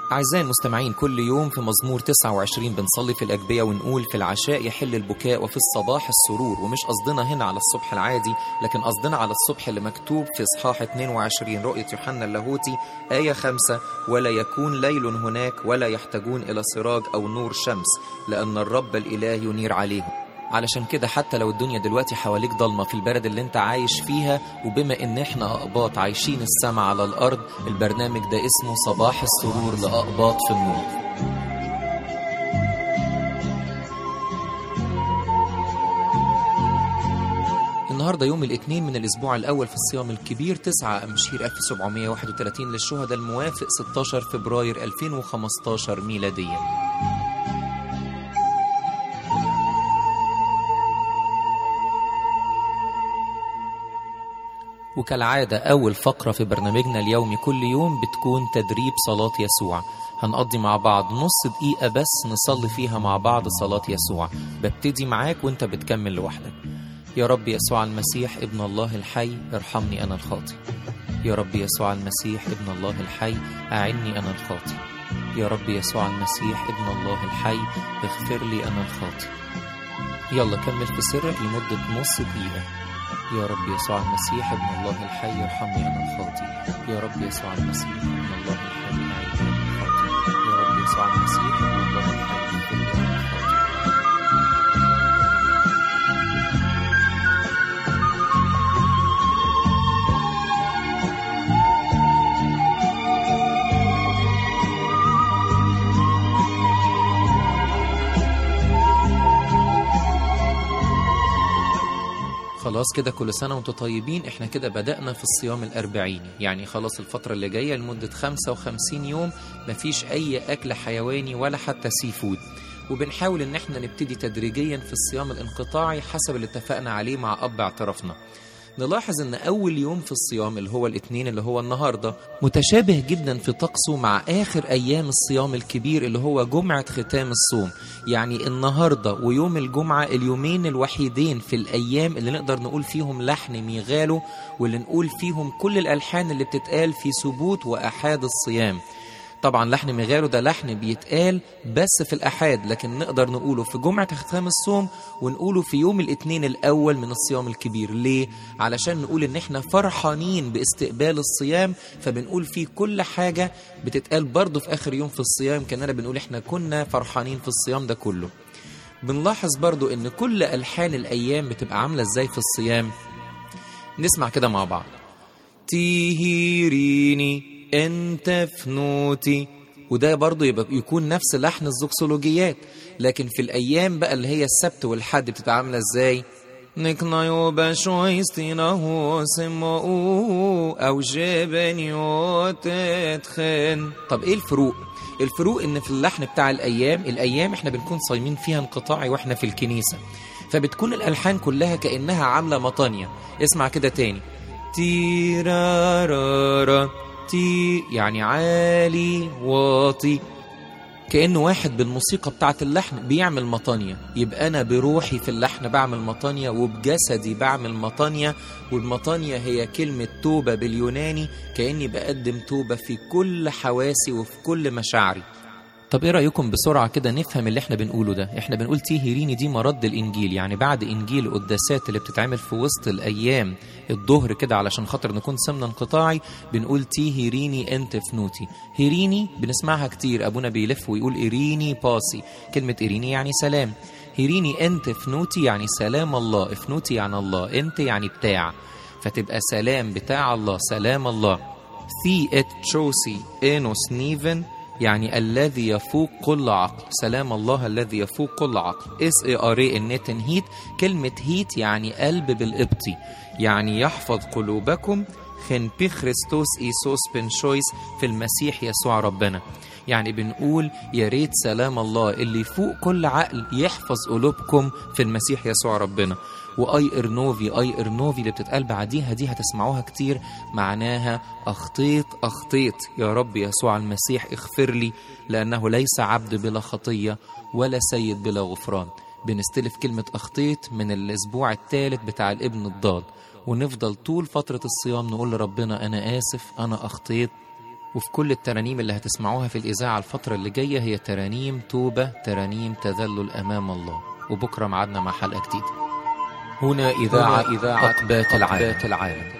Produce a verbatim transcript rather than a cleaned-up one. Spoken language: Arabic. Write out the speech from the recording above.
أعزائي المستمعين، كل يوم في مزمور تسعة وعشرين بنصلي في الأجبية ونقول في العشاء يحل البكاء وفي الصباح السرور. ومش قصدنا هنا على الصبح العادي، لكن قصدنا على الصبح اللي مكتوب في إصحاح اثنين وعشرين رؤية يوحنا اللاهوتي آية خمسة: ولا يكون ليل هناك ولا يحتاجون إلى سراج أو نور شمس، لأن الرب الإله ينير عليهم. علشان كده حتى لو الدنيا دلوقتي حواليك ضلمة في البلد اللي انت عايش فيها، وبما ان احنا أقباط عايشين السما على الأرض، البرنامج ده اسمه صباح السرور لأقباط في النور. النهاردة يوم الاثنين من الأسبوع الأول في الصيام الكبير، تسعة أمشير ألف وسبعمائة وواحد وثلاثين للشهداء، الموافق ستة عشر فبراير ألفين وخمسة عشر ميلاديا. وكالعادة أول فقرة في برنامجنا اليومي كل يوم بتكون تدريب صلاة يسوع. هنقضي مع بعض نص دقيقة بس نصلي فيها مع بعض صلاة يسوع. ببتدي معاك وانت بتكمل لوحدك. يا رب يسوع المسيح ابن الله الحي، ارحمني أنا الخاطي. يا رب يسوع المسيح ابن الله الحي، أعني أنا الخاطي. يا رب يسوع المسيح ابن الله الحي، اغفر لي أنا الخاطي. يلا كمل في سرك لمدة نص دقيقة. يا رب يسوع المسيح ابن الله الحي، ارحمني أنا الخاطي. يا رب يسوع المسيح ابن الله الحي، أعني أنا الخاطي. يا رب يسوع المسيح ابن الله الحي، اغفر لي أنا الخاطي. خلاص كده، كل سنة وانتم طيبين. احنا كده بدأنا في الصيام الأربعيني، يعني خلاص الفترة اللي جاية لمدة خمسة وخمسين يوم مفيش أي أكل حيواني ولا حتى سي فود. وبنحاول ان احنا نبتدي تدريجيا في الصيام الانقطاعي حسب اللي اتفقنا عليه مع أب اعترافنا. نلاحظ ان اول يوم في الصيام اللي هو الاثنين اللي هو النهاردة متشابه جدا في طقسه مع اخر ايام الصيام الكبير اللي هو جمعة ختام الصوم. يعني النهاردة ويوم الجمعة اليومين الوحيدين في الايام اللي نقدر نقول فيهم لحن ميغالو، واللي نقول فيهم كل الالحان اللي بتتقال في ثبوت واحاد الصيام. طبعا لحن ميغالو ده لحن بيتقال بس في الأحاد، لكن نقدر نقوله في جمعة ختام الصوم ونقوله في يوم الاثنين الأول من الصيام الكبير. ليه؟ علشان نقول إن احنا فرحانين باستقبال الصيام، فبنقول فيه كل حاجة بتتقال برضو في آخر يوم في الصيام، كأننا بنقول احنا كنا فرحانين في الصيام ده كله. بنلاحظ برضو إن كل ألحان الأيام بتبقى عاملة إزاي في الصيام. نسمع كده مع بعض: تيهيريني انت فنوتي، وده برضو يبقى يكون نفس لحن الزوكسولوجيات. لكن في الايام بقى اللي هي السبت والحد بتبقى عامله ازاي؟ نكنايو بشويستيناهو سمو او جبنيو تتخن. طب ايه الفروق؟ الفروق ان في اللحن بتاع الايام الايام احنا بنكون صايمين فيها انقطاعي واحنا في الكنيسه، فبتكون الالحان كلها كانها عامله مطانيه. اسمع كده تاني: تيرارارا تي، يعني عالي واطي، كأنه واحد بالموسيقى بتاعت اللحن بيعمل مطانية. يبقى أنا بروحي في اللحن بعمل مطانية، وبجسدي بعمل مطانية. والمطانية هي كلمة توبة باليوناني، كأني بقدم توبة في كل حواسي وفي كل مشاعري. طب ايه رأيكم بسرعة كده نفهم اللي احنا بنقوله ده؟ احنا بنقول تيهيريني دي مرد الانجيل، يعني بعد انجيل القداسات اللي بتتعمل في وسط الايام الظهر كده علشان خاطر نكون سمنا انقطاعي، بنقول تيهيريني انت فنوتي. هيريني بنسمعها كتير، ابونا بيلف ويقول ايريني باسي. كلمة ايريني يعني سلام، هيريني انت فنوتي يعني سلام الله، فنوتي يعني الله، انت يعني بتاع، فتبقى سلام بتاع الله، سلام الله. ثي ات تشوسي انوس نيفن، يعني الذي يفوق كل عقل، سلام الله الذي يفوق كل عقل. اس اي ار اي النتن هيت، كلمة هيت يعني قلب بالقبطي، يعني يحفظ قلوبكم خن بي خريستوس ايسوس بنشويس، في المسيح يسوع ربنا. يعني بنقول يا ريت سلام الله اللي يفوق كل عقل يحفظ قلوبكم في المسيح يسوع ربنا. واي ارنوفي، اي ارنوفي اللي بتتقال بعديها دي هتسمعوها كتير، معناها اخطيت اخطيت يا رب يسوع المسيح اغفر لي، لانه ليس عبد بلا خطية ولا سيد بلا غفران. بنستلف كلمة اخطيت من الاسبوع الثالث بتاع الابن الضال، ونفضل طول فترة الصيام نقول لربنا انا اسف، انا اخطيت، وفي كل الترانيم اللي هتسمعوها في الإذاعة الفترة اللي جاية هي ترانيم توبة، ترانيم تذلل أمام الله. وبكرة معادنا مع حلقة جديدة. هنا إذاعة إذاعة أقبات العالم.